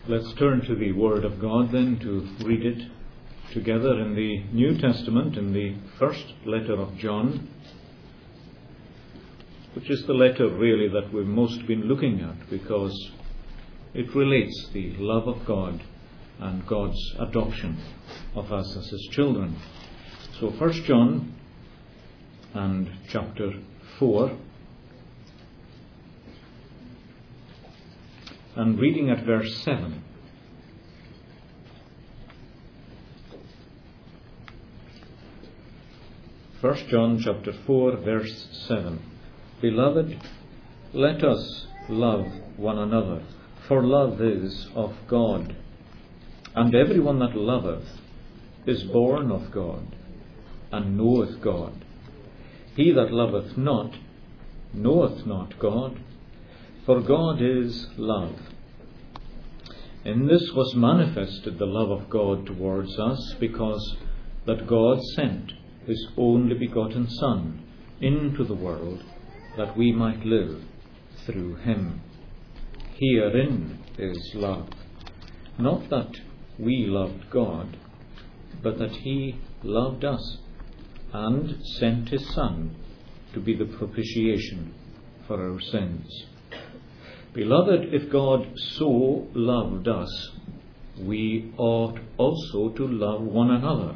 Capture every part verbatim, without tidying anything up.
Let's turn to the Word of God then to read it together in the New Testament, in the first letter of John, which is the letter really that we've most been looking at because it relates the love of God and God's adoption of us as His children. So First John and chapter four, and reading at verse seven. First John chapter four, verse seven. Beloved, let us love one another, for love is of God. And everyone that loveth is born of God, and knoweth God. He that loveth not knoweth not God, for God is love. In this was manifested the love of God towards us, because that God sent His only begotten Son into the world, that we might live through Him. Herein is love, not that we loved God, but that He loved us, and sent His Son to be the propitiation for our sins. Beloved, if God so loved us, we ought also to love one another.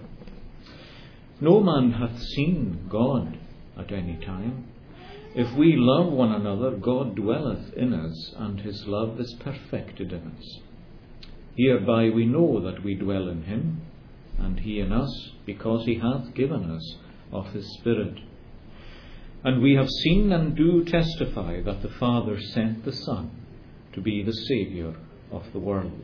No man hath seen God at any time. If we love one another, God dwelleth in us, and His love is perfected in us. Hereby we know that we dwell in Him, and He in us, because He hath given us of His Spirit. And we have seen and do testify that the Father sent the Son to be the Saviour of the world.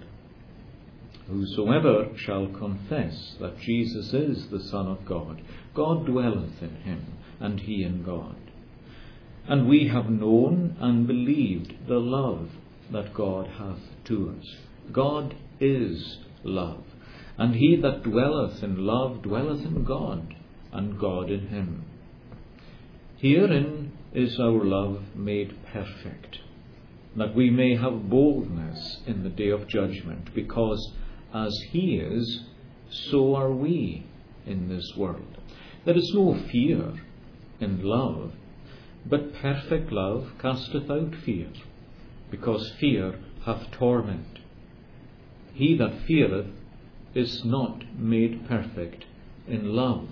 Whosoever shall confess that Jesus is the Son of God, God dwelleth in Him, and He in God. And we have known and believed the love that God hath to us. God is love, and he that dwelleth in love dwelleth in God, and God in him. Herein is our love made perfect, that we may have boldness in the day of judgment, because as He is, so are we in this world. There is no fear in love, but perfect love casteth out fear, because fear hath torment. He that feareth is not made perfect in love.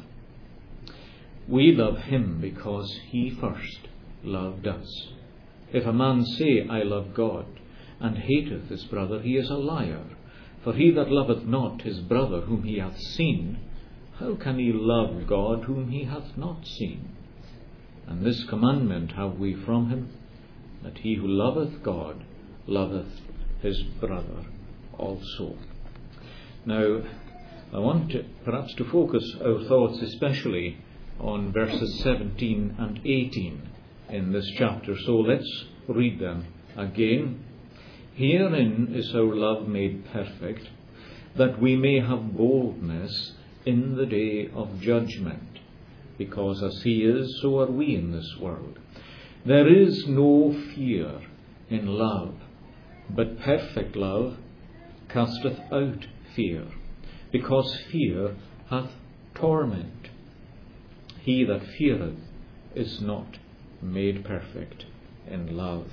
We love Him because He first loved us. If a man say, I love God, and hateth his brother, he is a liar. For he that loveth not his brother whom he hath seen, how can he love God whom he hath not seen? And this commandment have we from Him, that he who loveth God loveth his brother also. Now, I want to, perhaps to focus our thoughts especially on verses seventeen and eighteen in this chapter. So let's read them again. Herein is our love made perfect, that we may have boldness in the day of judgment, because as He is, so are we in this world. There is no fear in love, but perfect love casteth out fear, because fear hath torment. He that feareth is not made perfect in love.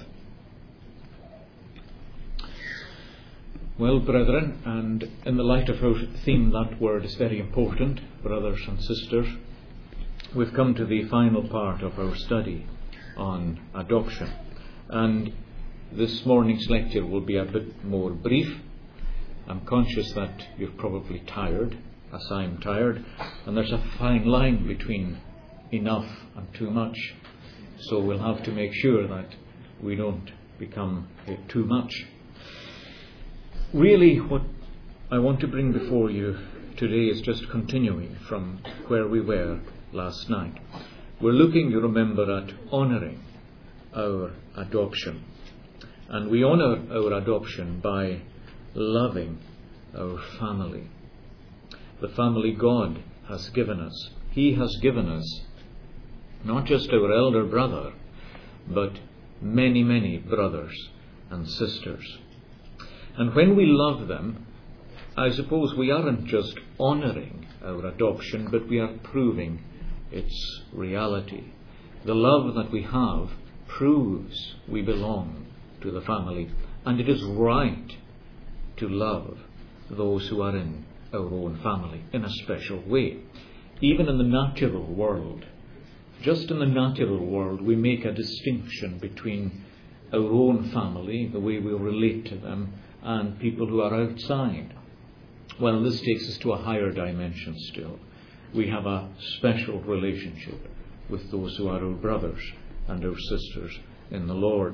Well, brethren, and in the light of our theme, that word is very important, brothers and sisters. We've come to the final part of our study on adoption, and this morning's lecture will be a bit more brief. I'm conscious that you're probably tired, as I'm tired, and there's a fine line between enough and too much, so we'll have to make sure that we don't become uh, too much. Really, what I want to bring before you today is just continuing from where we were last night. We're looking, you remember, at honouring our adoption. And we honour our adoption by loving our family. The family God has given us. He has given us not just our elder brother, but many, many brothers and sisters. And when we love them, I suppose we aren't just honouring our adoption, but we are proving its reality. The love that we have proves we belong to the family, and it is right to love those who are in our own family in a special way. Even in the natural world, just in the natural world, we make a distinction between our own family, the way we relate to them, and people who are outside. Well, this takes us to a higher dimension still. We have a special relationship with those who are our brothers and our sisters in the Lord.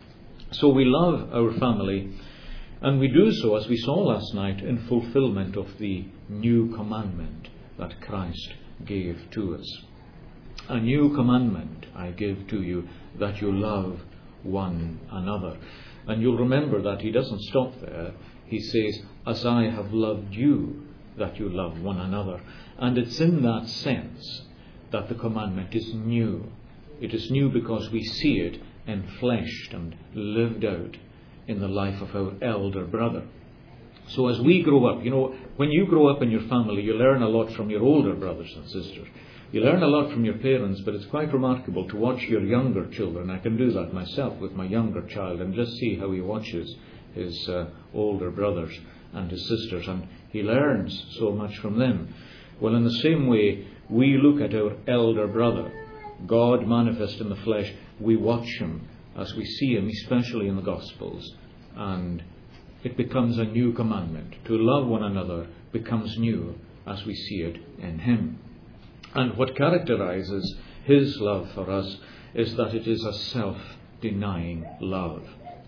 So we love our family, and we do so, as we saw last night, in fulfillment of the new commandment that Christ gave to us. A new commandment I give to you, that you love one another. And you'll remember that he doesn't stop there. He says, as I have loved you, that you love one another. And it's in that sense that the commandment is new. It is new because we see it enfleshed and lived out in the life of our elder brother. So as we grow up, you know, when you grow up in your family, you learn a lot from your older brothers and sisters. You learn a lot from your parents, but it's quite remarkable to watch your younger children. I can do that myself with my younger child and just see how he watches his uh, older brothers and his sisters, and he learns so much from them. Well, in the same way, we look at our elder brother, God manifest in the flesh. We watch him as we see him, especially in the Gospels, and it becomes a new commandment. To love one another becomes new as we see it in him. And what characterizes his love for us is that it is a self-denying love.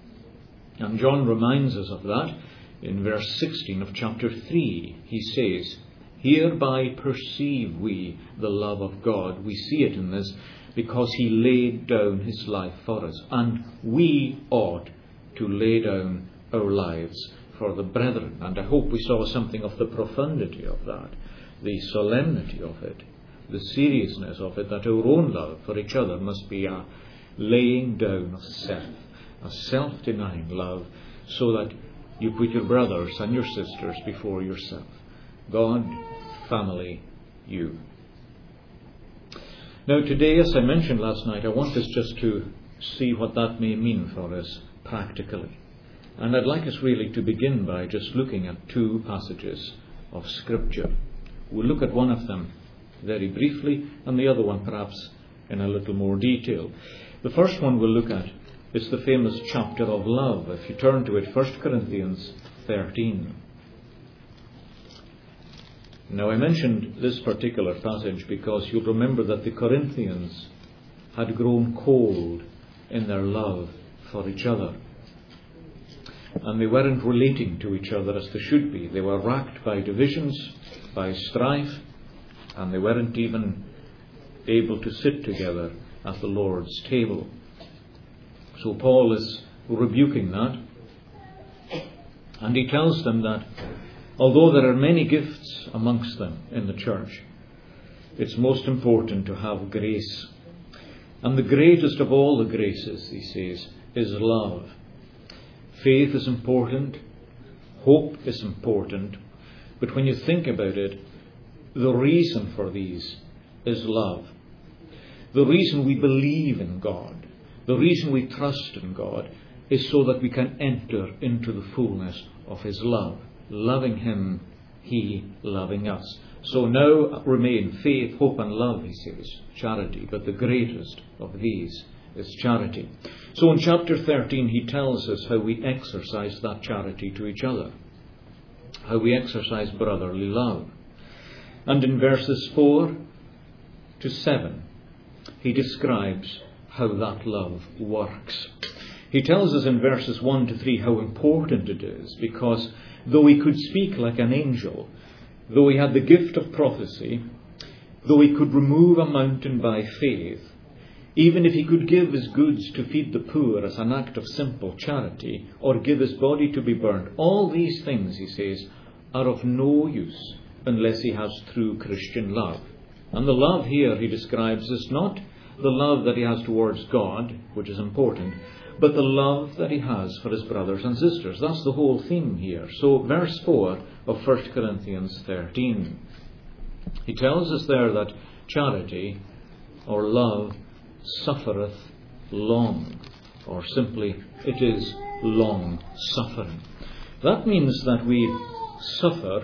And John reminds us of that in verse sixteen of chapter three. He says, hereby perceive we the love of God. We see it in this because he laid down his life for us. And we ought to lay down our lives for the brethren. And I hope we saw something of the profundity of that, the solemnity of it, the seriousness of it, that our own love for each other must be a laying down of self, a self-denying love, so that you put your brothers and your sisters before yourself. God, family, you. Now today, as I mentioned last night, I want us just to see what that may mean for us practically. And I'd like us really to begin by just looking at two passages of Scripture. We'll look at one of them very briefly, and the other one perhaps in a little more detail. The first one we'll look at is the famous chapter of love. If you turn to it, First Corinthians thirteen. Now I mentioned this particular passage because you'll remember that the Corinthians had grown cold in their love for each other. And they weren't relating to each other as they should be. They were racked by divisions, by strife, and they weren't even able to sit together at the Lord's table. So Paul is rebuking that, and he tells them that although there are many gifts amongst them in the church, it's most important to have grace. And the greatest of all the graces, he says, is love. Faith is important, hope is important, but when you think about it, the reason for these is love. The reason we believe in God, the reason we trust in God, is so that we can enter into the fullness of his love. Loving him, he loving us. So now remain faith, hope and love, he says, charity. But the greatest of these is charity. So in chapter thirteen he tells us how we exercise that charity to each other. How we exercise brotherly love. And in verses four to seven he describes how that love works. He tells us in verses one to three how important it is, because though he could speak like an angel, though he had the gift of prophecy, though he could remove a mountain by faith, even if he could give his goods to feed the poor as an act of simple charity, or give his body to be burnt, all these things, he says, are of no use unless he has true Christian love. And the love here he describes is not the love that he has towards God, which is important, but the love that he has for his brothers and sisters. That's the whole theme here. So verse four of First Corinthians thirteen. He tells us there that charity or love suffereth long, or simply it is long suffering. That means that we suffer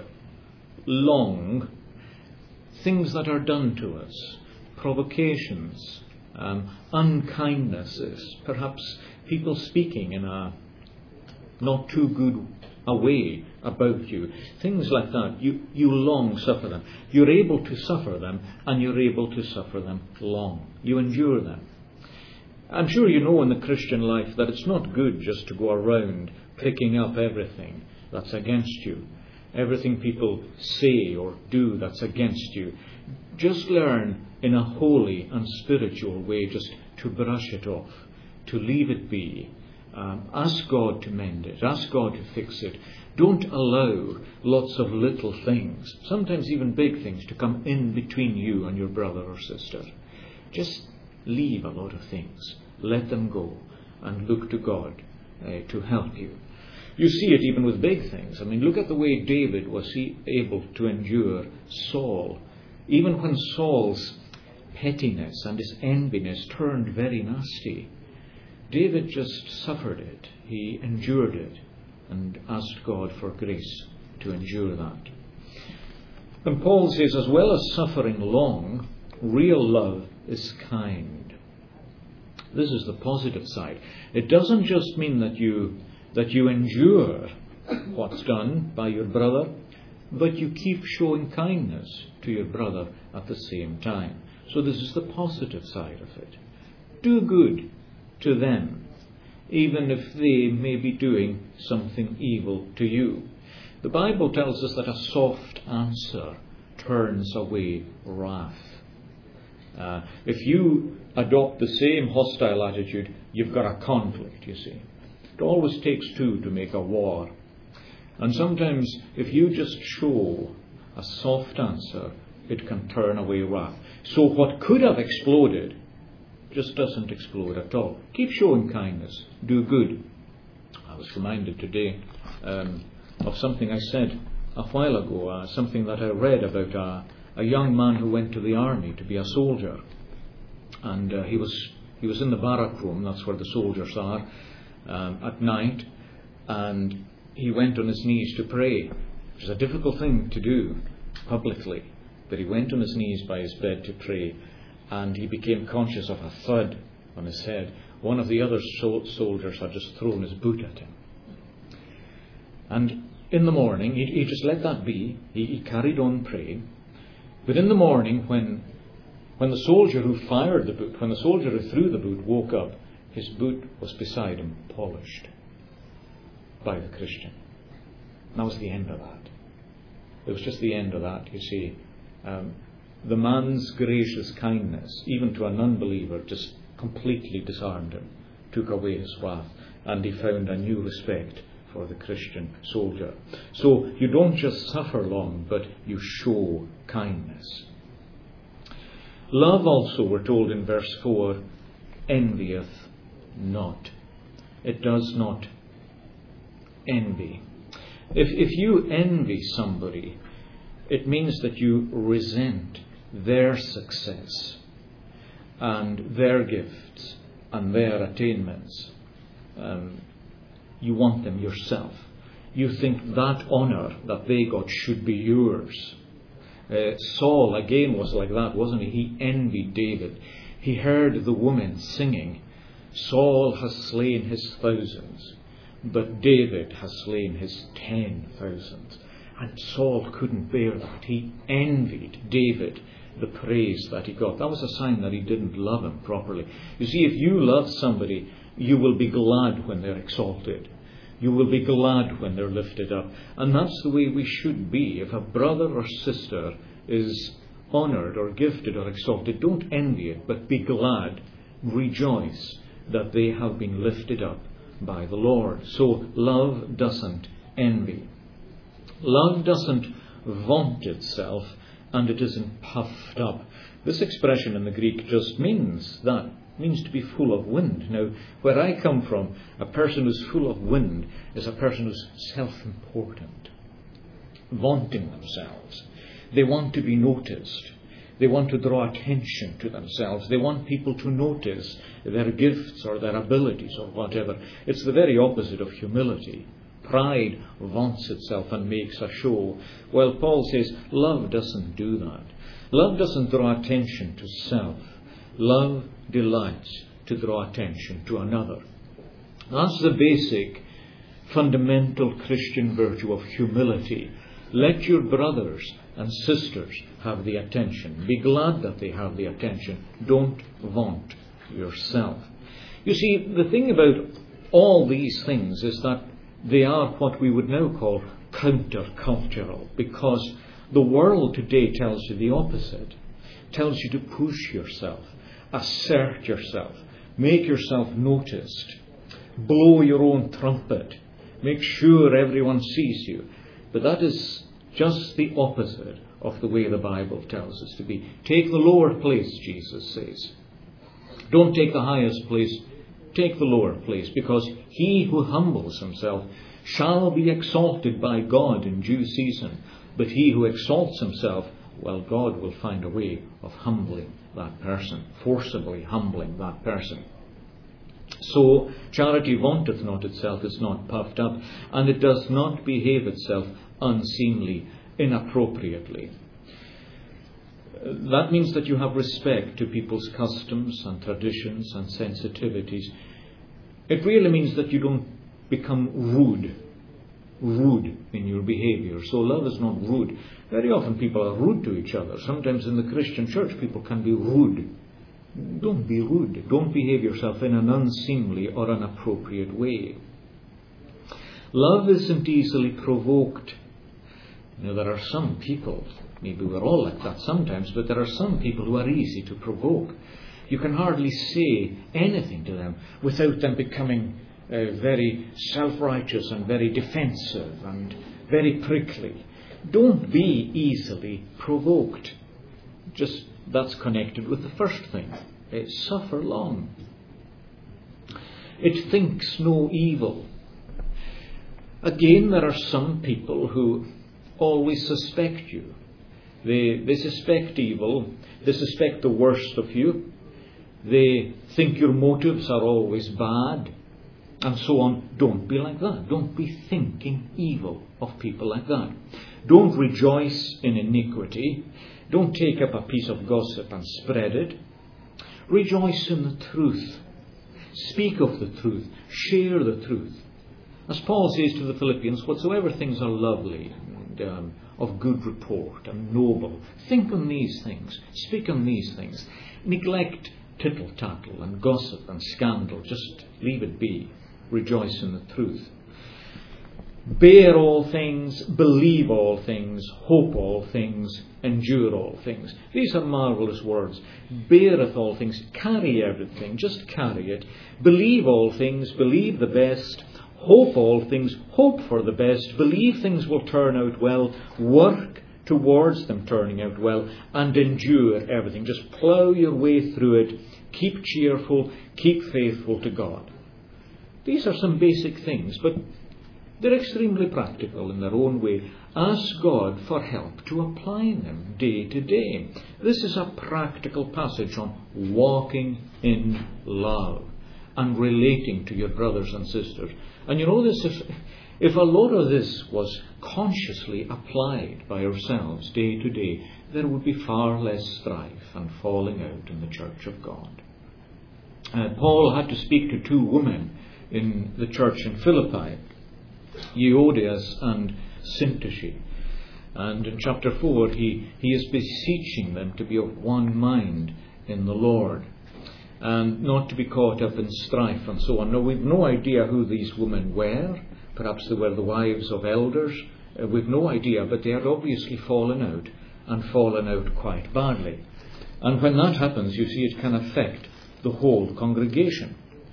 long things that are done to us, provocations, um, unkindnesses, perhaps people speaking in a not too good a way about you, things like that. You, you long suffer them. You're able to suffer them, and you're able to suffer them long. You endure them. I'm sure you know in the Christian life that it's not good just to go around picking up everything that's against you, everything people say or do that's against you. Just learn in a holy and spiritual way just to brush it off, to leave it be. Um, ask God to mend it. Ask God to fix it. Don't allow lots of little things, sometimes even big things, to come in between you and your brother or sister. Just leave a lot of things. Let them go and look to God uh, to help you. You see it even with big things. I mean, look at the way David was he able to endure Saul. Even when Saul's pettiness and his enviness turned very nasty, David just suffered it. He endured it and asked God for grace to endure that. And Paul says, as well as suffering long, real love is kind. This is the positive side. It doesn't just mean that you that you endure what's done by your brother, but you keep showing kindness to your brother at the same time. So this is the positive side of it. Do good to them, even if they may be doing something evil to you. The Bible tells us that a soft answer turns away wrath. Uh, if you adopt the same hostile attitude, you've got a conflict, you see. It always takes two to make a war. And sometimes if you just show a soft answer, it can turn away wrath. So what could have exploded just doesn't explode at all. Keep showing kindness. Do good. I was reminded today um, of something I said a while ago, uh, something that I read about a, a young man who went to the army to be a soldier. And uh, he was he was in the barrack room, that's where the soldiers are, um, at night, and he went on his knees to pray, which is a difficult thing to do publicly, but he went on his knees by his bed to pray, and he became conscious of a thud on his head. One of the other so- soldiers had just thrown his boot at him. And in the morning, he, he just let that be. He, he carried on praying. But in the morning, when when the soldier who fired the boot, when the soldier who threw the boot woke up, his boot was beside him, polished by the Christian. And that was the end of that. It was just the end of that, you see. Um, the man's gracious kindness, even to an unbeliever, just completely disarmed him, took away his wrath, and he found a new respect for the Christian soldier. So you don't just suffer long, but you show kindness. Love also, we're told in verse four, envieth not. It does not envy. If, if you envy somebody, it means that you resent their success and their gifts and their attainments. Um, you want them yourself. You think that honour that they got should be yours. Uh, Saul again was like that, wasn't he? He envied David. He heard the woman singing, Saul has slain his thousands, but David has slain his ten thousands. And Saul couldn't bear that. He envied David the praise that he got. That was a sign that he didn't love him properly. You see, if you love somebody, you will be glad when they're exalted. You will be glad when they're lifted up. And that's the way we should be. If a brother or sister is honoured or gifted or exalted, don't envy it, but be glad, rejoice that they have been lifted up by the Lord. So love doesn't envy. Love doesn't vaunt itself, and it isn't puffed up. This expression in the Greek just means that It means to be full of wind. Now, where I come from, a person who's full of wind is a person who's self-important, vaunting themselves. They want to be noticed. They want to draw attention to themselves. They want people to notice their gifts or their abilities or whatever. It's the very opposite of humility. Pride vaunts itself and makes a show. Well, Paul says love doesn't do that. Love doesn't draw attention to self. Love delights to draw attention to another. That's the basic, fundamental Christian virtue of humility. Let your brothers and sisters have the attention. Be glad that they have the attention. Don't vaunt yourself. You see, the thing about all these things is that they are what we would now call countercultural, because the world today tells you the opposite. It tells you to push yourself, assert yourself, make yourself noticed, blow your own trumpet, make sure everyone sees you. But that is just the opposite of the way the Bible tells us to be. Take the lower place, Jesus says. Don't take the highest place, take the lower place, because he who humbles himself shall be exalted by God in due season. But he who exalts himself, well, God will find a way of humbling that person, forcibly humbling that person. So, charity vaunteth not itself, is not puffed up, and it does not behave itself unseemly, inappropriately. That means that you have respect to people's customs and traditions and sensitivities. It really means that you don't become rude, rude in your behavior. So love is not rude. Very often people are rude to each other. Sometimes in the Christian church people can be rude. Don't be rude. Don't behave yourself in an unseemly or inappropriate way. Love isn't easily provoked. Now, there are some people, maybe we're all like that sometimes, but there are some people who are easy to provoke. You can hardly say anything to them without them becoming uh, very self-righteous and very defensive and very prickly. Don't be easily provoked. Just that's connected with the first thing. Uh, suffer long. It thinks no evil. Again, there are some people who always suspect you. They, they suspect evil. They suspect the worst of you. They think your motives are always bad, and so on. Don't be like that. Don't be thinking evil of people like that. Don't rejoice in iniquity. Don't take up a piece of gossip and spread it. Rejoice in the truth. Speak of the truth. Share the truth. As Paul says to the Philippians, whatsoever things are lovely and um, of good report and noble, think on these things. Speak on these things. Neglect tittle-tattle and gossip and scandal. Just leave it be. Rejoice in the truth. Bear all things, believe all things, hope all things, endure all things. These are marvellous words. Beareth all things, carry everything, just carry it. Believe all things, believe the best. Hope all things, hope for the best. Believe things will turn out well. Work towards them turning out well. And endure everything. Just plough your way through it. Keep cheerful. Keep faithful to God. These are some basic things, but they're extremely practical in their own way. Ask God for help to apply them day to day. This is a practical passage on walking in love and relating to your brothers and sisters. And you know this, if, if a lot of this was consciously applied by ourselves day to day, there would be far less strife and falling out in the church of God. Uh, Paul had to speak to two women in the church in Philippi, Euodias and Syntyche. And in chapter four, he, he is beseeching them to be of one mind in the Lord, and not to be caught up in strife and so on. Now, we've no idea who these women were. Perhaps they were the wives of elders. Uh, we've no idea, but they had obviously fallen out, and fallen out quite badly. And when that happens, you see, it can affect the whole congregation.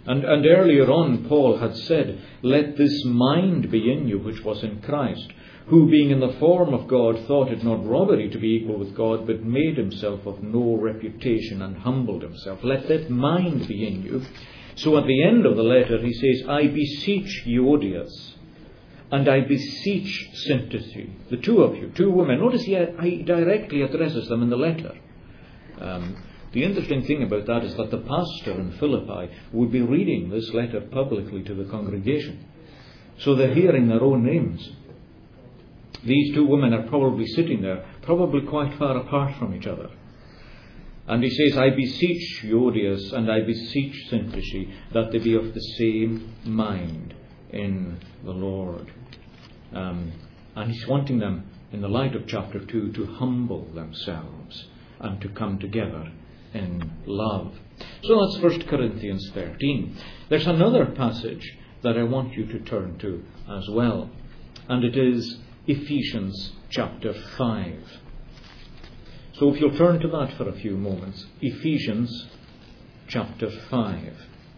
And, and earlier on, Paul had said, let this mind be in you which was in Christ, who being in the form of God thought it not robbery to be equal with God, but made himself of no reputation and humbled himself. Let that mind be in you. So at the end of the letter he says, I beseech Euodias, and I beseech Syntyche, the two of you, two women. Notice he, he directly addresses them in the letter. Um, the interesting thing about that is that the pastor in Philippi would be reading this letter publicly to the congregation. So they're hearing their own names. These two women are probably sitting there, probably quite far apart from each other. And he says, I beseech Euodias and I beseech Syntyche that they be of the same mind in the Lord. Um, and he's wanting them, in the light of chapter two, to humble themselves and to come together in love. So that's First Corinthians thirteen. There's another passage that I want you to turn to as well, and it is Ephesians chapter five. So if you'll turn to that for a few moments, Ephesians chapter five.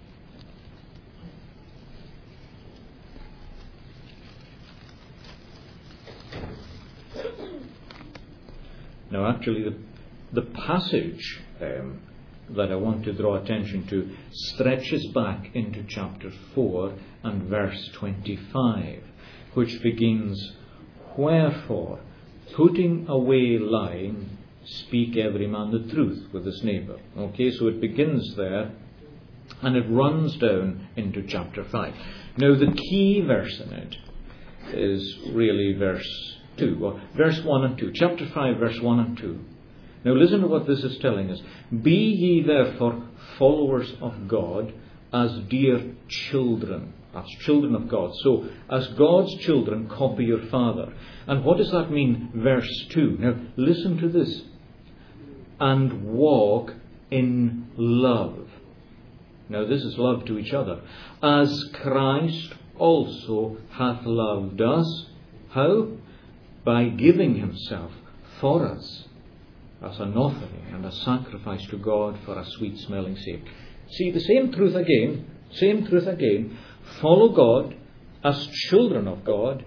Now actually the, the passage um, that I want to draw attention to stretches back into chapter four and verse twenty-five, which begins, wherefore, putting away lying, speak every man the truth with his neighbour. Okay, so it begins there and it runs down into chapter five. Now the key verse in it is really verse two, or verse one and two. Chapter five, verse one and two. Now listen to what this is telling us. Be ye therefore followers of God as dear children. As children of God. So, as God's children, copy your Father. And what does that mean? Verse two. Now, listen to this. And walk in love. Now, this is love to each other. As Christ also hath loved us. How? By giving himself for us as an offering and a sacrifice to God for a sweet-smelling savour. See, the same truth again. Same truth again. Follow God as children of God.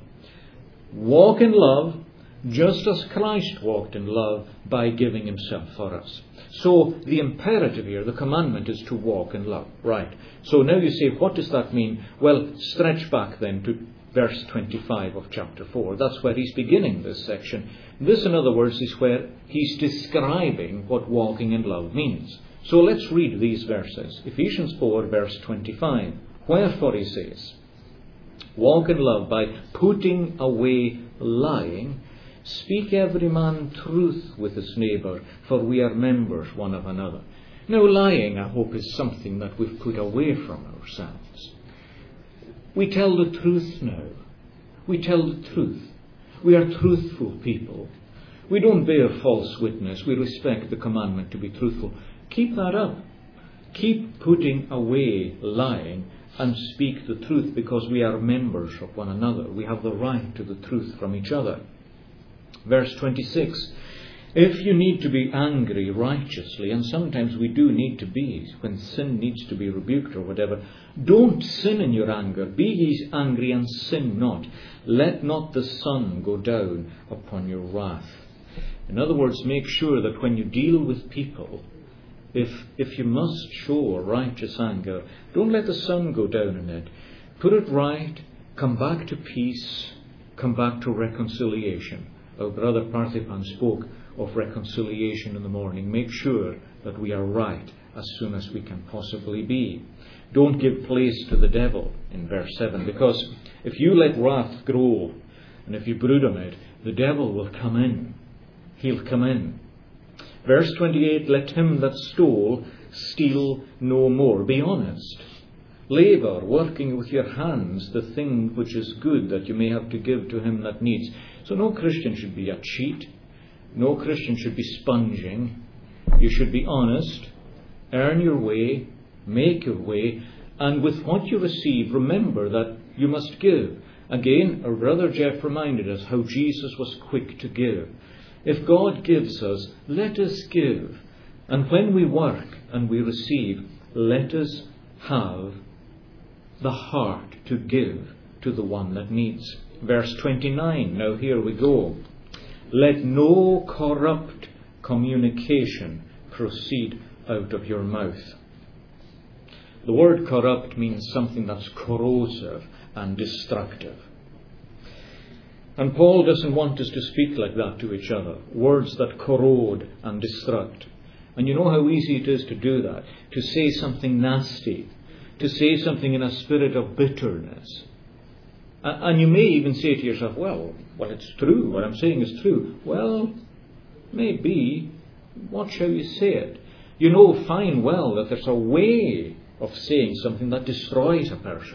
Walk in love just as Christ walked in love by giving himself for us. So the imperative here, the commandment, is to walk in love. Right. So now you say, what does that mean? Well, stretch back then to verse twenty-five of chapter four. That's where he's beginning this section. This, in other words, is where he's describing what walking in love means. So let's read these verses. Ephesians four, verse twenty-five. Wherefore, he says, walk in love by putting away lying. Speak every man truth with his neighbour, for we are members one of another. Now, lying, I hope, is something that we've put away from ourselves. We tell the truth now. We tell the truth. We are truthful people. We don't bear false witness. We respect the commandment to be truthful. Keep that up. Keep putting away lying and speak the truth, because we are members of one another. We have the right to the truth from each other. Verse twenty-six. If you need to be angry righteously, and sometimes we do need to be, when sin needs to be rebuked or whatever, don't sin in your anger. Be ye angry and sin not. Let not the sun go down upon your wrath. In other words, make sure that when you deal with people, If if you must show righteous anger, don't let the sun go down in it. Put it right, come back to peace, come back to reconciliation. Our brother Parthipan spoke of reconciliation in the morning. Make sure that we are right as soon as we can possibly be. Don't give place to the devil in verse seven, because if you let wrath grow and if you brood on it, the devil will come in. He'll come in. Verse twenty-eight, let him that stole steal no more. Be honest. Labour, working with your hands, the thing which is good that you may have to give to him that needs. So no Christian should be a cheat. No Christian should be sponging. You should be honest, earn your way, make your way, and with what you receive, remember that you must give. Again, our brother Jeff reminded us how Jesus was quick to give. If God gives us, let us give. And when we work and we receive, let us have the heart to give to the one that needs. Verse twenty-nine, now here we go. Let no corrupt communication proceed out of your mouth. The word corrupt means something that's corrosive and destructive. And Paul doesn't want us to speak like that to each other. Words that corrode and destruct. And you know how easy it is to do that. To say something nasty. To say something in a spirit of bitterness. And you may even say to yourself, well, well, it's true. What I'm saying is true. Well, maybe. Watch how you say it. You know fine well that there's a way of saying something that destroys a person.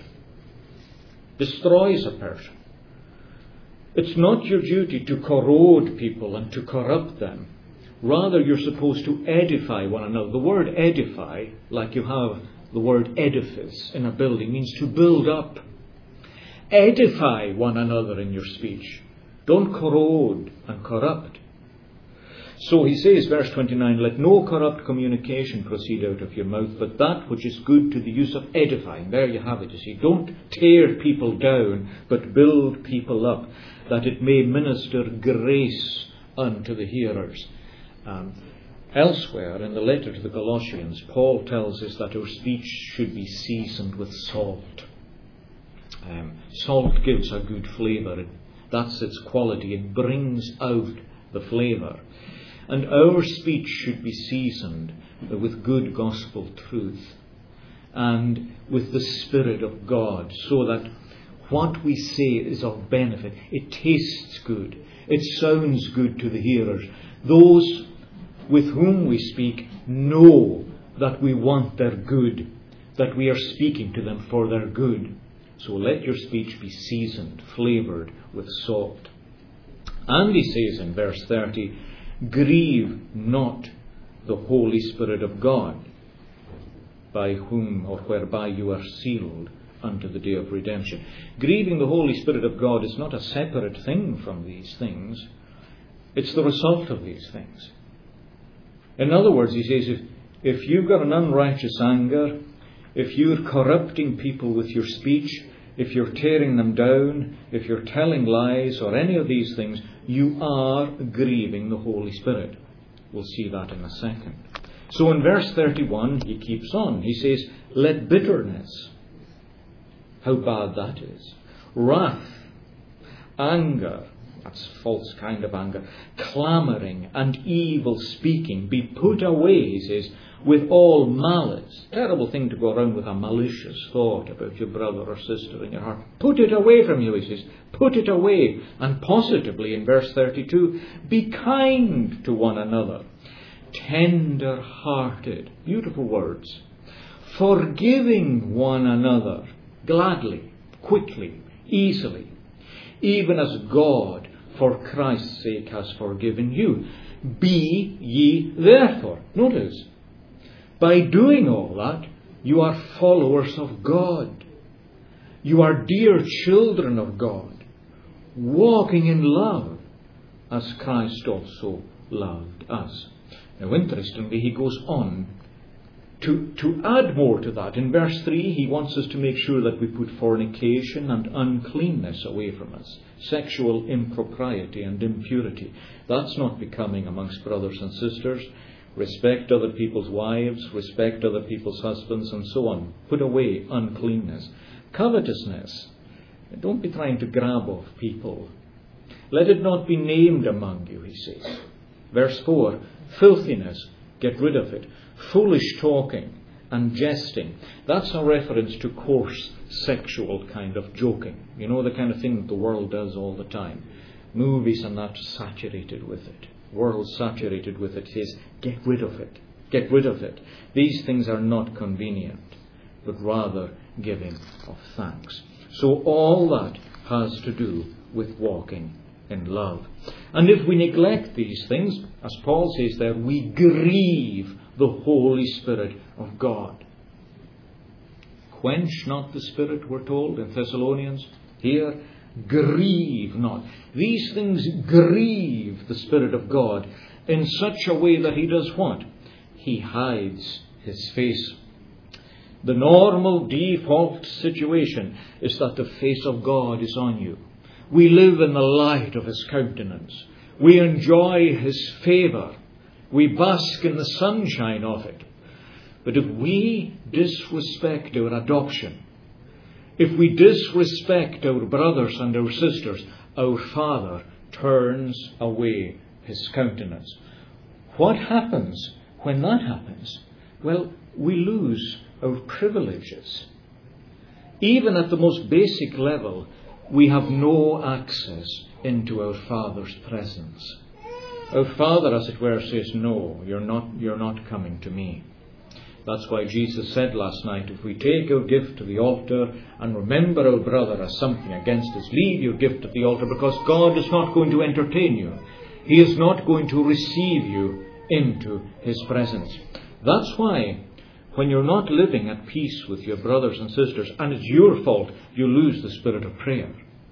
Destroys a person. It's not your duty to corrode people and to corrupt them. Rather, you're supposed to edify one another. The word edify, like you have the word edifice in a building, means to build up. Edify one another in your speech. Don't corrode and corrupt. So he says, verse twenty-nine, let no corrupt communication proceed out of your mouth, but that which is good to the use of edifying. There you have it, you see. Don't tear people down, but build people up, that it may minister grace unto the hearers. Um, elsewhere in the letter to the Colossians, Paul tells us that our speech should be seasoned with salt. Um, salt gives a good flavour. It, that's its quality. It brings out the flavour. And our speech should be seasoned with good gospel truth and with the Spirit of God, so that what we say is of benefit. It tastes good. It sounds good to the hearers. Those with whom we speak know that we want their good, that we are speaking to them for their good. So let your speech be seasoned, flavoured with salt. And he says in verse thirty, grieve not the Holy Spirit of God, by whom or whereby you are sealed unto the day of redemption. Grieving the Holy Spirit of God is not a separate thing from these things. It's the result of these things. In other words, he says, if, if you've got an unrighteous anger, if you're corrupting people with your speech, if you're tearing them down, if you're telling lies or any of these things, you are grieving the Holy Spirit. We'll see that in a second. So in verse thirty-one, he keeps on. He says, let bitterness, how bad that is, wrath, anger, that's false kind of anger, clamouring and evil speaking be put away, he says, with all malice. Terrible thing to go around with a malicious thought about your brother or sister in your heart. Put it away from you, he says. Put it away. And positively in verse thirty-two, be kind to one another, tender-hearted. Beautiful words. Forgiving one another gladly, quickly, easily, even as God for Christ's sake has forgiven you. Be ye therefore. Notice, by doing all that, you are followers of God. You are dear children of God, walking in love as Christ also loved us. Now, interestingly, he goes on to, to add more to that. In verse three, he wants us to make sure that we put fornication and uncleanness away from us. Sexual impropriety and impurity. That's not becoming amongst brothers and sisters. Respect other people's wives, respect other people's husbands, and so on. Put away uncleanness. Covetousness. Don't be trying to grab off people. Let it not be named among you, he says. Verse four, filthiness, get rid of it. Foolish talking and jesting. That's a reference to coarse sexual kind of joking. You know, the kind of thing that the world does all the time. Movies and that saturated with it. World saturated with it. Says, get rid of it. Get rid of it. These things are not convenient, but rather giving of thanks. So all that has to do with walking in love. And if we neglect these things, as Paul says there, we grieve the Holy Spirit of God. Quench not the Spirit, we're told in Thessalonians. Here, grieve not. These things grieve the Spirit of God in such a way that he does what? He hides his face. The normal default situation is that the face of God is on you. We live in the light of His countenance. We enjoy His favour. We bask in the sunshine of it. But if we disrespect our adoption, if we disrespect our brothers and our sisters, our Father turns away His countenance. What happens when that happens? Well, we lose our privileges. Even at the most basic level, we have no access into our Father's presence. Our Father, as it were, says, no, you're not, you're not coming to me. That's why Jesus said last night, if we take our gift to the altar and remember our brother as something against us, leave your gift at the altar, because God is not going to entertain you. He is not going to receive you into His presence. That's why when you're not living at peace with your brothers and sisters, and it's your fault, you lose the spirit of prayer.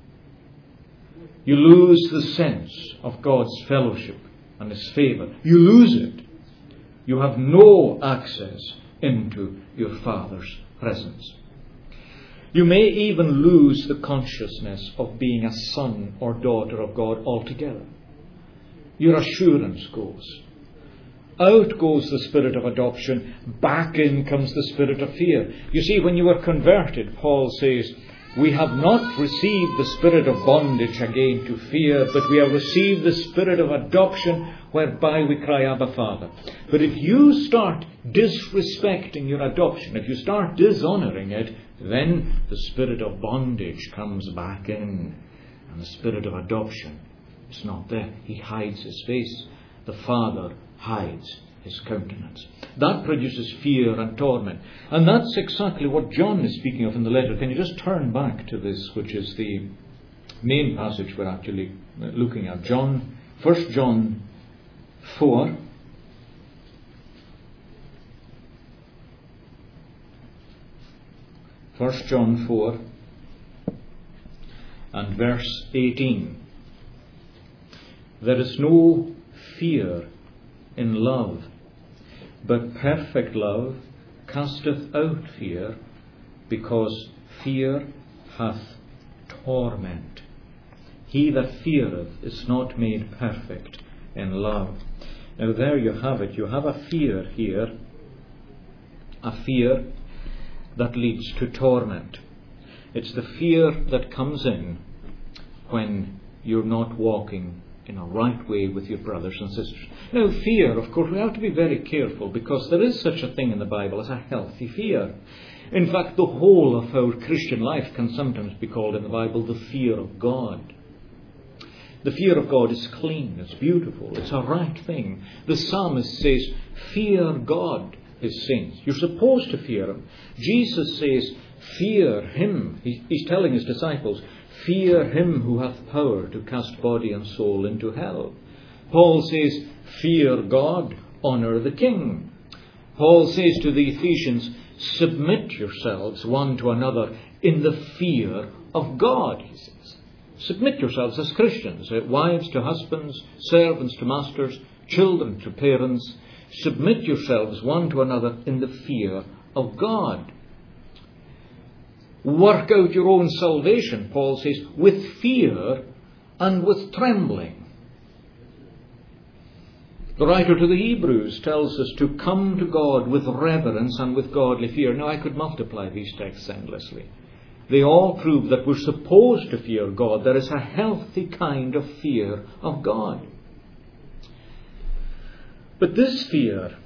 You lose the sense of God's fellowship and His favour. You lose it. You have no access into your Father's presence. You may even lose the consciousness of being a son or daughter of God altogether. Your assurance goes. Out goes the spirit of adoption. Back in comes the spirit of fear. You see, when you were converted, Paul says, we have not received the spirit of bondage again to fear, but we have received the spirit of adoption, whereby we cry, Abba, Father. But if you start disrespecting your adoption, if you start dishonouring it, then the spirit of bondage comes back in. And the spirit of adoption is not there. He hides His face. The Father hides His countenance. That produces fear and torment. And that's exactly what John is speaking of in the letter. Can you just turn back to this, which is the main passage we're actually looking at. John, First John four. First John four and verse eighteen. There is no fear in love, but perfect love casteth out fear, because fear hath torment. He that feareth is not made perfect in love. Now there you have it. You have a fear here, a fear that leads to torment. It's the fear that comes in when you're not walking in a right way with your brothers and sisters. Now, fear, of course, we have to be very careful, because there is such a thing in the Bible as a healthy fear. In fact, the whole of our Christian life can sometimes be called in the Bible the fear of God. The fear of God is clean, it's beautiful, it's a right thing. The psalmist says, fear God, His saints. You're supposed to fear Him. Jesus says, fear Him. He's telling His disciples, fear Him who hath power to cast body and soul into hell. Paul says, fear God, honour the King. Paul says to the Ephesians, submit yourselves one to another in the fear of God, he says. Submit yourselves as Christians, wives to husbands, servants to masters, children to parents. Submit yourselves one to another in the fear of God. Work out your own salvation, Paul says, with fear and with trembling. The writer to the Hebrews tells us to come to God with reverence and with godly fear. Now, I could multiply these texts endlessly. They all prove that we're supposed to fear God. There is a healthy kind of fear of God. But this fear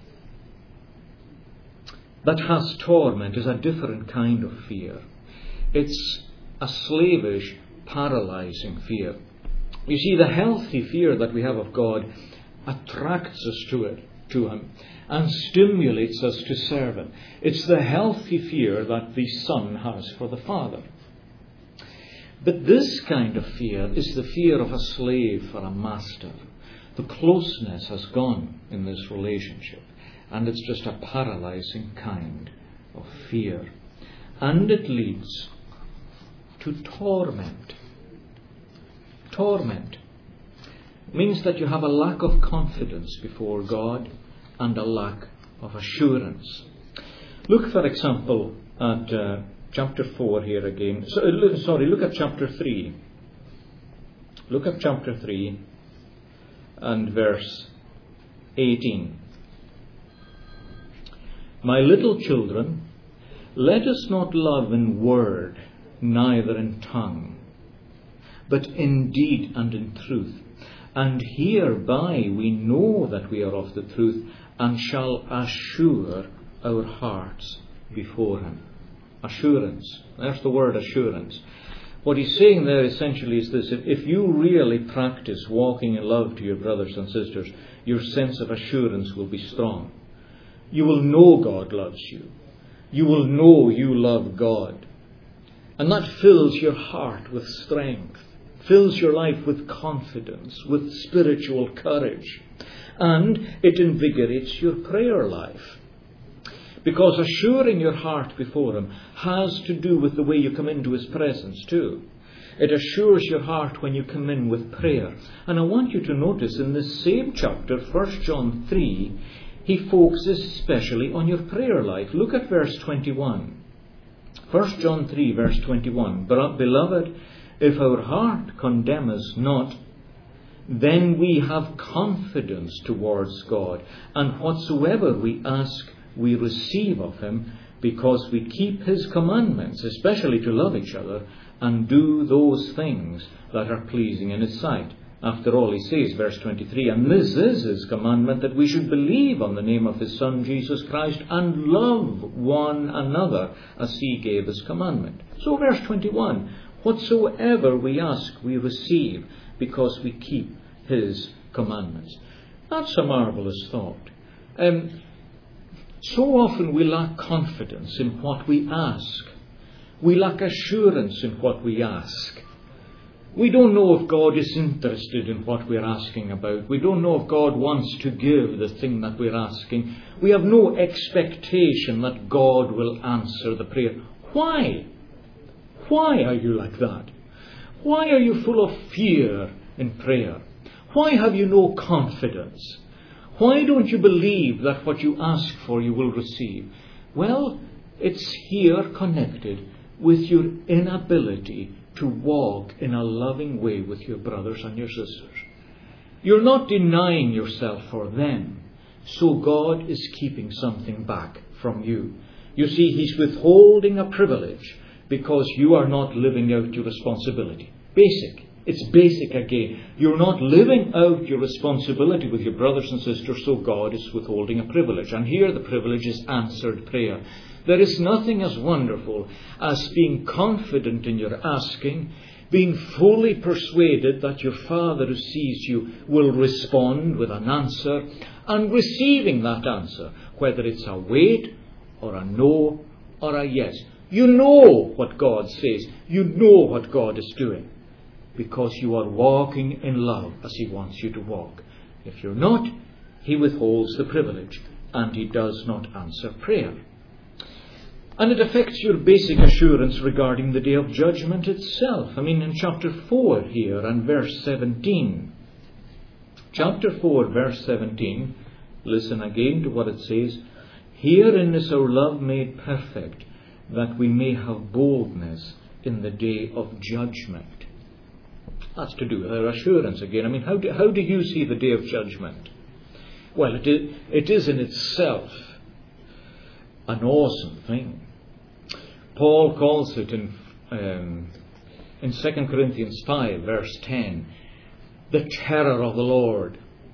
that has torment is a different kind of fear. It's a slavish, paralyzing fear. You see, the healthy fear that we have of God attracts us to it, to Him, and stimulates us to serve Him. It's the healthy fear that the Son has for the Father. But this kind of fear is the fear of a slave for a master. The closeness has gone in this relationship, and it's just a paralyzing kind of fear. And it leads to torment. Torment means that you have a lack of confidence before God and a lack of assurance. Look, for example, at uh, chapter four here again. So, uh, sorry, look at chapter three. Look at chapter three and verse eighteen. My little children, let us not love in word, neither in tongue, but in deed and in truth. And hereby we know that we are of the truth, and shall assure our hearts before Him. Assurance. There's the word assurance. What he's saying there essentially is this: if, if you really practice walking in love to your brothers and sisters, your sense of assurance will be strong. You will know God loves you. You will know you love God. And that fills your heart with strength, fills your life with confidence, with spiritual courage, and it invigorates your prayer life. Because assuring your heart before Him has to do with the way you come into His presence too. It assures your heart when you come in with prayer. And I want you to notice in this same chapter, First John three, he focuses especially on your prayer life. Look at verse twenty-one. First John three, verse twenty-one. Beloved, if our heart condemn us not, then we have confidence towards God, and whatsoever we ask, we receive of Him, because we keep His commandments, especially to love each other, and do those things that are pleasing in His sight. After all, he says, verse twenty-three, and this is His commandment, that we should believe on the name of His Son, Jesus Christ, and love one another as He gave His commandment. So verse twenty-one, whatsoever we ask, we receive, because we keep His commandments. That's a marvellous thought. Um, so often we lack confidence in what we ask. We lack assurance in what we ask. We don't know if God is interested in what we're asking about. We don't know if God wants to give the thing that we're asking. We have no expectation that God will answer the prayer. Why? Why are you like that? Why are you full of fear in prayer? Why have you no confidence? Why don't you believe that what you ask for you will receive? Well, it's here connected with your inability to walk in a loving way with your brothers and your sisters. You're not denying yourself for them, so God is keeping something back from you. You see, He's withholding a privilege because you are not living out your responsibility. Basic. It's basic again. You're not living out your responsibility with your brothers and sisters, so God is withholding a privilege. And here the privilege is answered prayer. There is nothing as wonderful as being confident in your asking, being fully persuaded that your Father who sees you will respond with an answer, and receiving that answer, whether it's a wait or a no or a yes. You know what God says. You know what God is doing, because you are walking in love as He wants you to walk. If you're not, He withholds the privilege, and He does not answer prayer. And it affects your basic assurance regarding the day of judgment itself. I mean, in chapter four here and verse seventeen. Chapter four, verse seventeen. Listen again to what it says. Herein is our love made perfect, that we may have boldness in the day of judgment. That's to do with our assurance again. I mean, how do, how do you see the day of judgment? Well, it is, it is in itself an awesome thing. Paul calls it in um, in Second Corinthians five, verse ten, the terror of the Lord.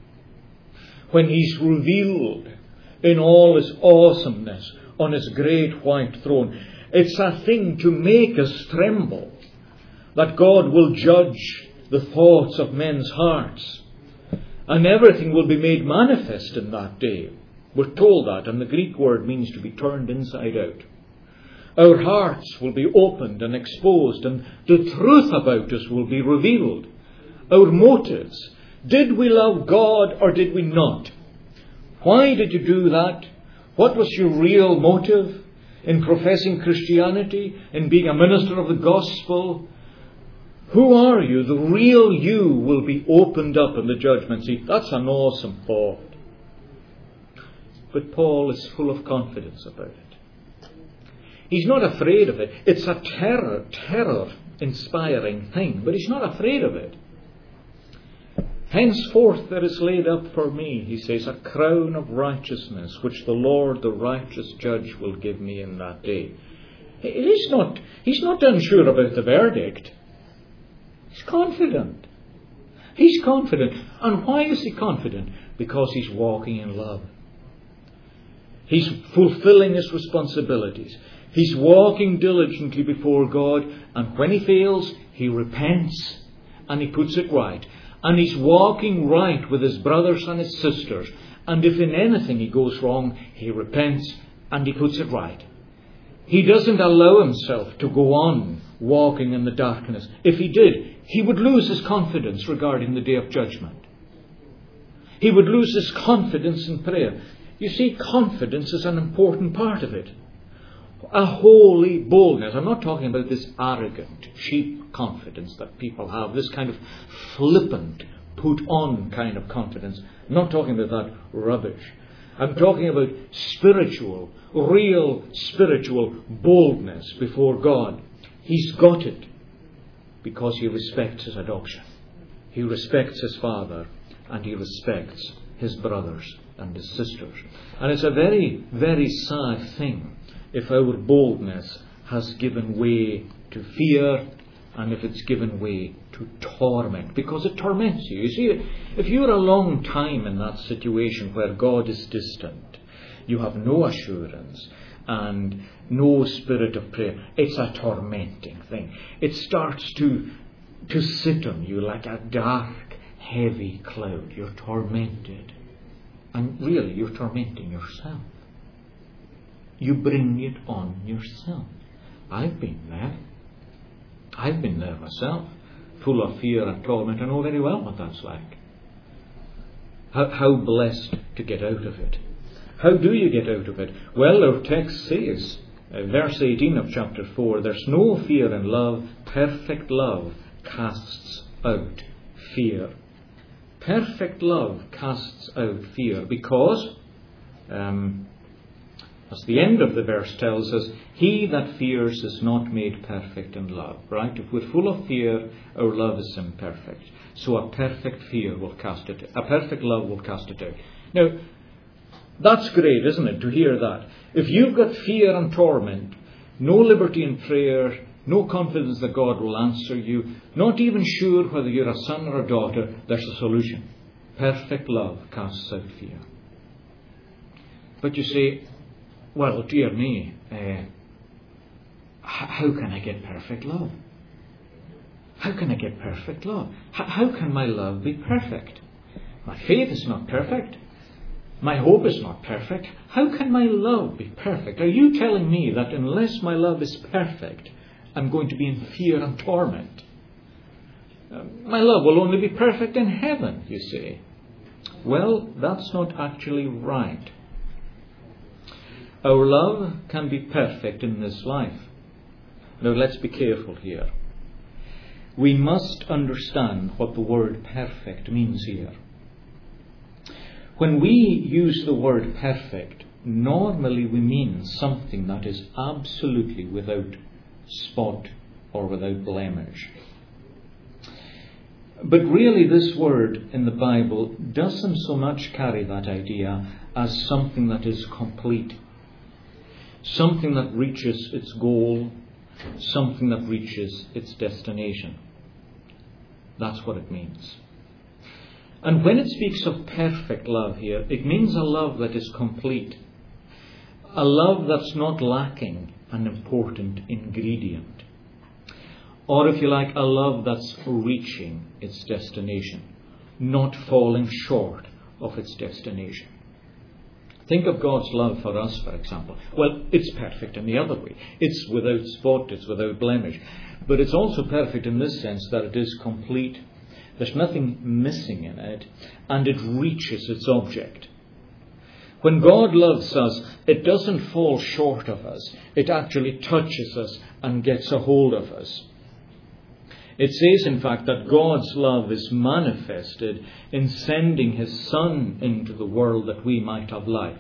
When He's revealed in all His awesomeness on His great white throne, it's a thing to make us tremble, that God will judge the thoughts of men's hearts, and everything will be made manifest in that day. We're told that, and the Greek word means to be turned inside out. Our hearts will be opened and exposed, and the truth about us will be revealed. Our motives. Did we love God or did we not? Why did you do that? What was your real motive in professing Christianity, in being a minister of the gospel? Who are you? The real you will be opened up in the judgment seat. That's an awesome thought. But Paul is full of confidence about it. He's not afraid of it. It's a terror, terror-inspiring thing, but he's not afraid of it. Henceforth there is laid up for me, he says, a crown of righteousness, which the Lord, the righteous judge, will give me in that day. He's not, he's not unsure about the verdict. He's confident. He's confident. And why is he confident? Because he's walking in love. He's fulfilling his responsibilities. He's walking diligently before God, and when he fails, he repents and he puts it right. And he's walking right with his brothers and his sisters. And if in anything he goes wrong, he repents and he puts it right. He doesn't allow himself to go on walking in the darkness. If he did, he would lose his confidence regarding the day of judgment. He would lose his confidence in prayer. You see, confidence is an important part of it. A holy boldness. I'm not talking about this arrogant, cheap confidence that people have, this kind of flippant, put-on kind of confidence. I'm not talking about that rubbish. I'm talking about spiritual, real spiritual boldness before God. He's got it because he respects his adoption. He respects his father and he respects his brothers and his sisters. And it's a very, very sad thing if our boldness has given way to fear and if it's given way to torment, because it torments you. You see, if you're a long time in that situation where God is distant, you have no assurance and no spirit of prayer, it's a tormenting thing. It starts to, to sit on you like a dark, heavy cloud. You're tormented. And really, you're tormenting yourself. You bring it on yourself. I've been there. I've been there myself, full of fear and torment. I know very well what that's like. How, how blessed to get out of it. How do you get out of it? Well, our text says, uh, verse eighteen of chapter four, there's no fear in love. Perfect love casts out fear. Perfect love casts out fear because, um, as the end of the verse tells us, he that fears is not made perfect in love. Right? If we're full of fear, our love is imperfect. So a perfect fear will cast it out. A perfect love will cast it out. Now, that's great, isn't it, to hear that? If you've got fear and torment, no liberty in prayer, no confidence that God will answer you, not even sure whether you're a son or a daughter, there's a solution. Perfect love casts out fear. But you say, well, dear me, uh, how can I get perfect love? How can I get perfect love? H- how can my love be perfect? My faith is not perfect. My hope is not perfect. How can my love be perfect? Are you telling me that unless my love is perfect, I'm going to be in fear and torment? Uh, my love will only be perfect in heaven, you say. Well, that's not actually right. Our love can be perfect in this life. Now let's be careful here. We must understand what the word perfect means here. When we use the word perfect, normally we mean something that is absolutely without spot or without blemish. But really this word in the Bible doesn't so much carry that idea as something that is complete. Something that reaches its goal, something that reaches its destination. That's what it means. And when it speaks of perfect love here, it means a love that is complete. A love that's not lacking an important ingredient. Or if you like, a love that's reaching its destination, not falling short of its destination. Think of God's love for us, for example. Well, it's perfect in the other way. It's without spot, it's without blemish. But it's also perfect in this sense that it is complete. There's nothing missing in it, and it reaches its object. When God loves us, it doesn't fall short of us. It actually touches us and gets a hold of us. It says, in fact, that God's love is manifested in sending his Son into the world that we might have life.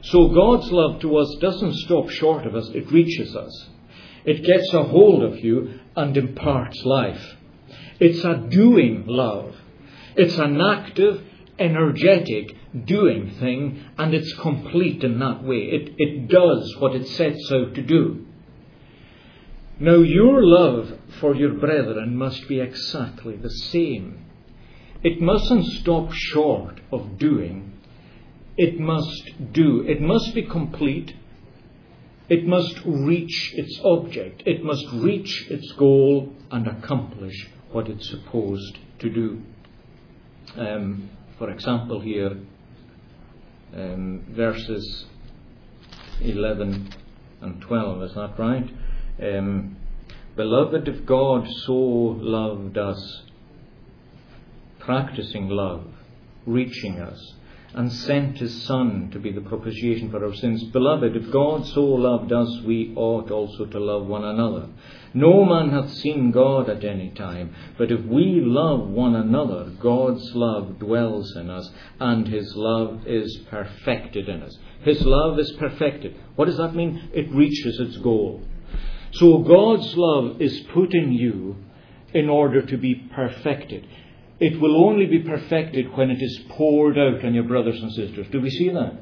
So God's love to us doesn't stop short of us, it reaches us. It gets a hold of you and imparts life. It's a doing love. It's an active, energetic, doing thing, and it's complete in that way. It, it does what it sets out to do. Now, your love for your brethren must be exactly the same. It mustn't stop short of doing. It must do. It must be complete. It must reach its object. It must reach its goal and accomplish what it's supposed to do. Um, for example, here, um, verses eleven and twelve, is that right? Um, Beloved, if God so loved us, practicing love, reaching us, and sent His Son to be the propitiation for our sins. Beloved, if God so loved us, we ought also to love one another. No man hath seen God at any time, but if we love one another, God's love dwells in us, and His love is perfected in us. His love is perfected. What does that mean? It reaches its goal. So God's love is put in you in order to be perfected. It will only be perfected when it is poured out on your brothers and sisters. Do we see that?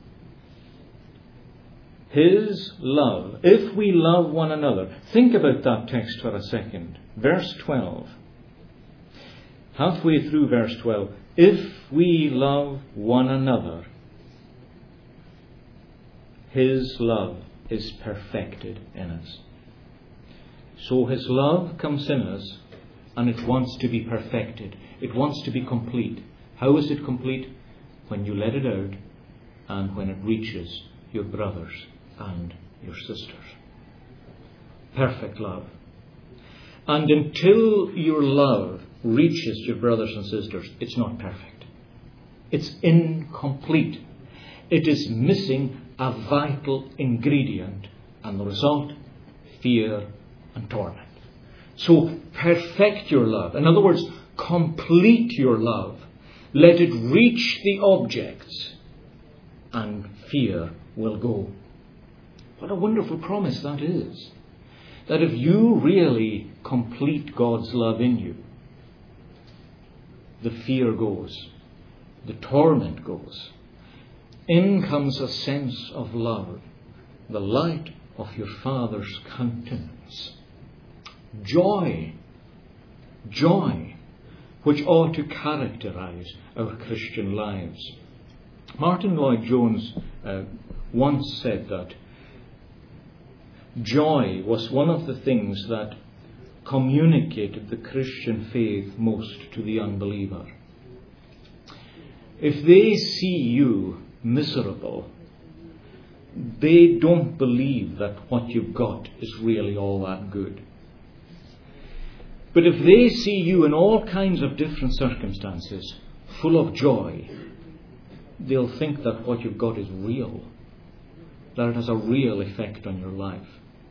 His love. If we love one another. Think about that text for a second. Verse twelve. Halfway through verse twelve. If we love one another, His love is perfected in us. So His love comes in us, and it wants to be perfected. It wants to be complete. How is it complete? When you let it out and when it reaches your brothers and your sisters. Perfect love. And until your love reaches your brothers and sisters, it's not perfect. It's incomplete. It is missing a vital ingredient, and the result, fear and torment. So perfect your love. In other words, complete your love. Let it reach the objects, and fear will go. What a wonderful promise that is. That if you really complete God's love in you, the fear goes, the torment goes. In comes a sense of love, the light of your Father's countenance. Joy, joy, which ought to characterize our Christian lives. Martin Lloyd-Jones uh, once said that joy was one of the things that communicated the Christian faith most to the unbeliever. If they see you miserable, they don't believe that what you've got is really all that good. But if they see you in all kinds of different circumstances, full of joy, they'll think that what you've got is real, that it has a real effect on your life.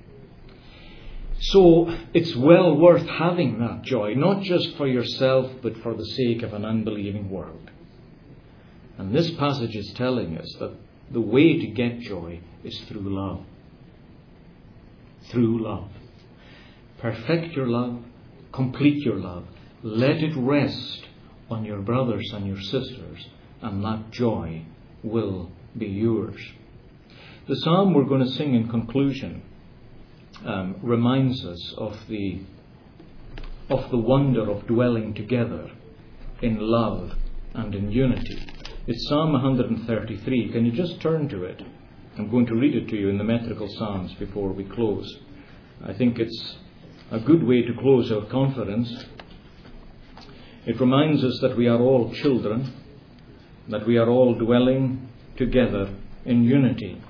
So it's well worth having that joy, not just for yourself, but for the sake of an unbelieving world. And this passage is telling us that the way to get joy is through love. Through love. Perfect your love. Complete your love. Let it rest on your brothers and your sisters, and that joy will be yours. The psalm we're going to sing in conclusion um, reminds us of the of the wonder of dwelling together in love and in unity. It's Psalm one thirty-three. Can you just turn to it? I'm going to read it to you in the metrical psalms before we close. I think it's a good way to close our conference. It reminds us that we are all children, that we are all dwelling together in unity.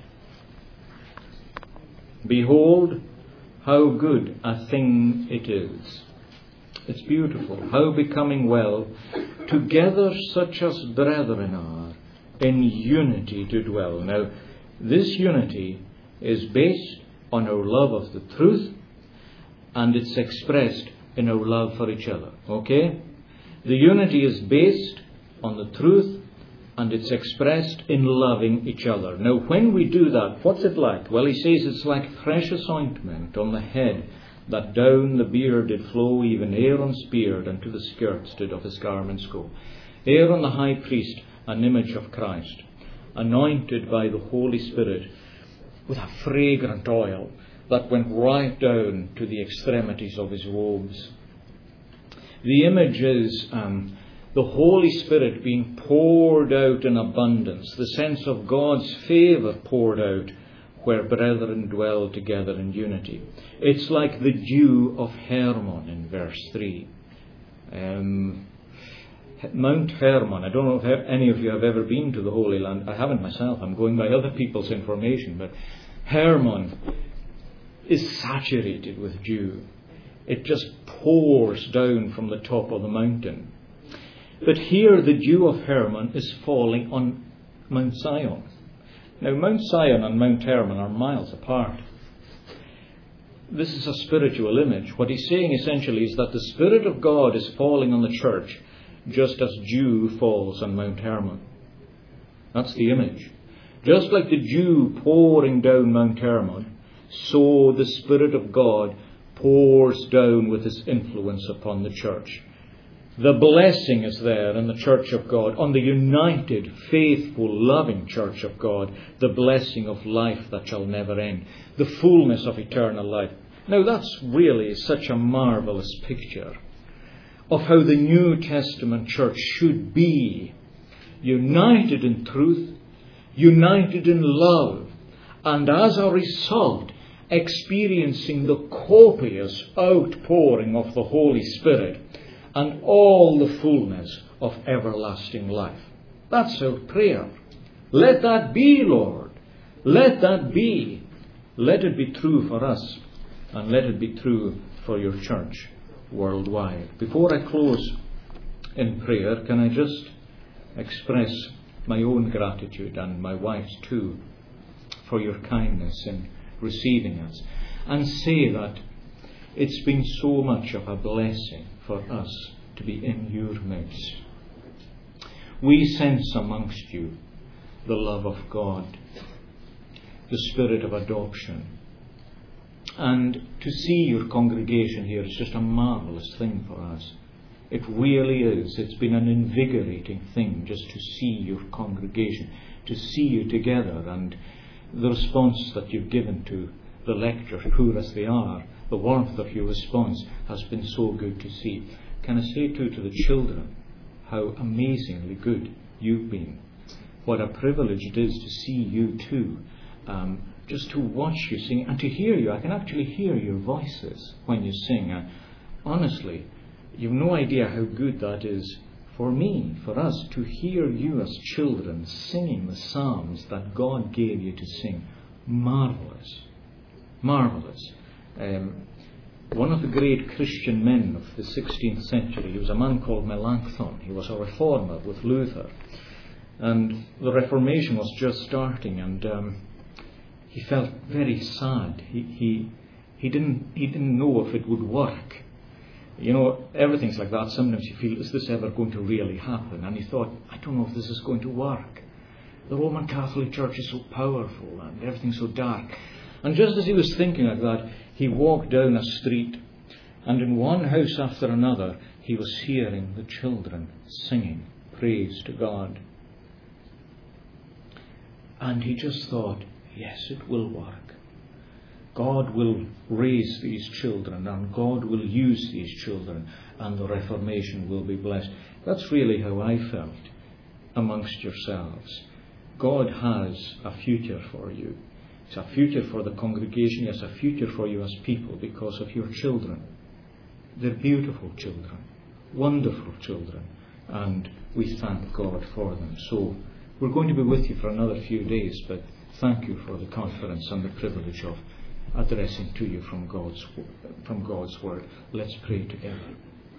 Behold, how good a thing it is. It's beautiful. How becoming well, together such as brethren are, in unity to dwell. Now, this unity is based on our love of the truth, and it's expressed in our love for each other. Okay? The unity is based on the truth, And it's expressed in loving each other. Now, when we do that, what's it like? Well, he says it's like precious ointment on the head, that down the beard did flow, even Aaron's beard, and to the skirts did of his garments go. Aaron the high priest, an image of Christ, anointed by the Holy Spirit with a fragrant oil that went right down to the extremities of his robes. The image is um, the Holy Spirit being poured out in abundance, the sense of God's favour poured out where brethren dwell together in unity. It's like the dew of Hermon in verse three. Um, Mount Hermon, I don't know if any of you have ever been to the Holy Land. I haven't myself, I'm going by other people's information, but Hermon is saturated with dew. It just pours down from the top of the mountain. But here the dew of Hermon is falling on Mount Zion. Now, Mount Zion and Mount Hermon are miles apart. This is a spiritual image. What he's saying essentially is that the Spirit of God is falling on the church just as dew falls on Mount Hermon. That's the image. Just like the dew pouring down Mount Hermon, so the Spirit of God pours down with his influence upon the church. The blessing is there in the church of God, on the united, faithful, loving church of God, the blessing of life that shall never end, the fullness of eternal life. Now that's really such a marvellous picture of how the New Testament church should be, united in truth, united in love, and as a result, experiencing the copious outpouring of the Holy Spirit and all the fullness of everlasting life. That's our prayer. Let that be, Lord. Let that be. Let it be true for us, and let it be true for your church worldwide. Before I close in prayer, can I just express my own gratitude, and my wife's too, for your kindness in receiving us, and say that it's been so much of a blessing for us to be in your midst. We sense amongst you the love of God, the spirit of adoption. And to see your congregation here is just a marvellous thing for us. It really is. It's been an invigorating thing just to see your congregation, to see you together, and the response that you've given to the lecture, poor as they are, the warmth of your response has been so good to see. Can I say too to the children how amazingly good you've been? What a privilege it is to see you too, um, just to watch you sing and to hear you. I can actually hear your voices when you sing. Uh, honestly, you've no idea how good that is for me, for us, to hear you as children singing the psalms that God gave you to sing. Marvellous. Marvellous. Um, one of the great Christian men of the sixteenth century, he was a man called Melanchthon. He was a reformer with Luther. And the Reformation was just starting, and um, he felt very sad. He, he, he, didn't, he didn't know if it would work. You know, everything's like that. Sometimes you feel, is this ever going to really happen? And he thought, I don't know if this is going to work. The Roman Catholic Church is so powerful and everything's so dark. And just as he was thinking like that, he walked down a street, and in one house after another, he was hearing the children singing praise to God. And he just thought, yes, it will work. God will raise these children, and God will use these children, and the Reformation will be blessed. That's really how I felt amongst yourselves. God has a future for you. It's a future for the congregation. It's a future for you as people because of your children. They're beautiful children, wonderful children, and we thank God for them. So we're going to be with you for another few days, but thank you for the conference and the privilege of addressing to you from God's from God's word. Let's pray together.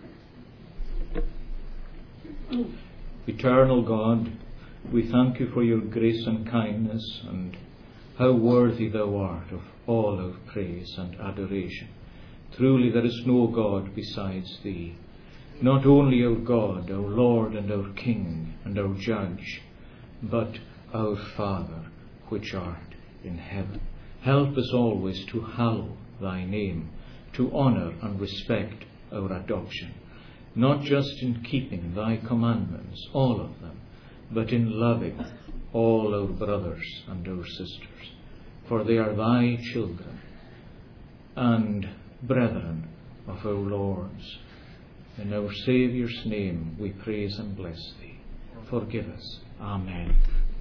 Eternal God, we thank you for your grace and kindness, and how worthy thou art of all our praise and adoration. Truly there is no God besides thee, not only our God, our Lord and our King and our Judge, but our Father which art in heaven. Help us always to hallow thy name, to honour and respect our adoption, not just in keeping thy commandments, all of them, but in loving all our brothers and our sisters, for they are thy children and brethren of our Lord's. In our Saviour's name we praise and bless thee. Forgive us. Amen.